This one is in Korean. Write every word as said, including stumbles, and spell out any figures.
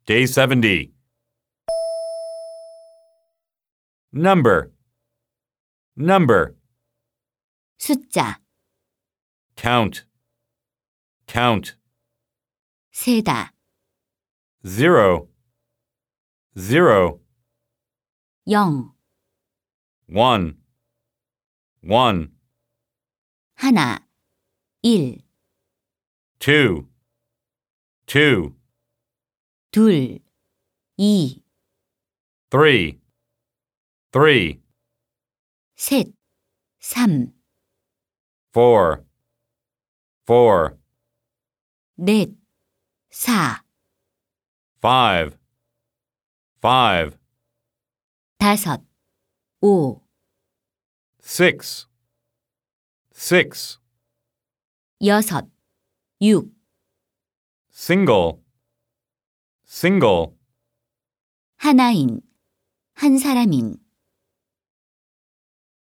Day seventy. Number. Number. 숫자, Count. Count. 세다, Zero. Zero. 영, One. One. 하나, 일, Two. Two. 둘, 이, Three. Three. 셋, 삼, Four. Four. 넷, 사, Five. Five. 다섯, 오, Six. Six. 여섯, 육, Single. Single. 하나인, 한 사람인.